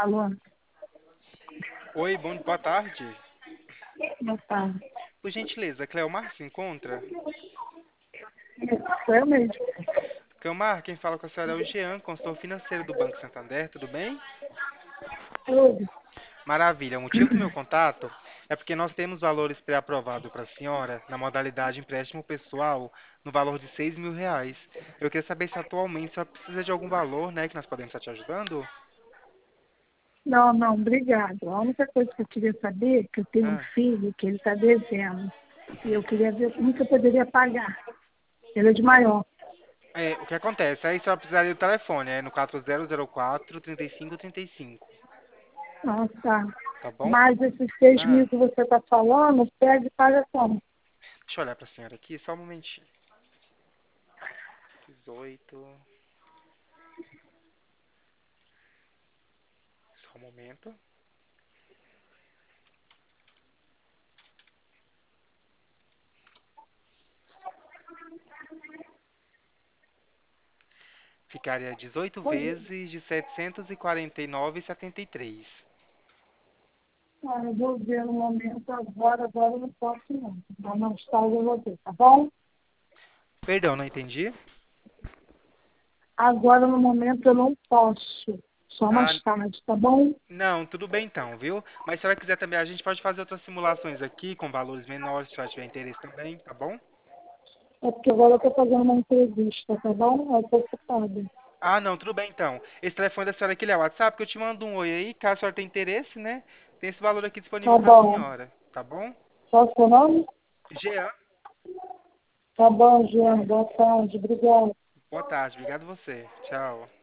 Alô, Oi, boa tarde. boa tarde. Por gentileza, Cleomar se encontra? Sou eu mesmo. Cleomar, quem fala com a senhora é o Jean, consultor financeiro do Banco Santander, tudo bem? Tudo. Maravilha. O motivo do meu contato é porque nós temos valores pré-aprovados para a senhora na modalidade empréstimo pessoal no valor de R$ 6.000. Eu queria saber se atualmente a senhora precisa de algum valor, né, que nós podemos estar te ajudando? Não, não, obrigado. A única coisa que eu queria saber é que eu tenho um Ah, filho que ele está devendo. E eu queria ver como que eu poderia pagar. Ele é de maior. o que acontece? Aí a senhora precisaria do telefone, é no 4004-3535, Ah, tá. tá bom? Mas esses 6.000 Ah, que você está falando, pega e paga como? deixa eu olhar para a senhora aqui, só um momentinho. 18. Só um momento. Ficaria 18 vezes de 749,73. Ah, eu vou ver no momento agora eu não posso não. Mas mais tarde eu vou ver, tá bom? Perdão, não entendi. Agora no momento eu não posso. Só Ah, mais tarde, tá bom? não, tudo bem então, viu? Mas se ela quiser também, a gente pode fazer outras simulações aqui com valores menores, se ela tiver interesse também, tá bom? É porque agora eu estou fazendo uma entrevista, tá bom? Eu estou ocupada. Ah, não, tudo bem então. Esse telefone da senhora aqui ele é o WhatsApp, que eu te mando um oi aí, caso a senhora tenha interesse, né? Tem esse valor aqui disponível Tá pra bom. senhora, tá bom? Qual é o seu nome? Jean, Tá bom, Jean. Boa tarde. Obrigada. boa tarde, obrigado você. Tchau.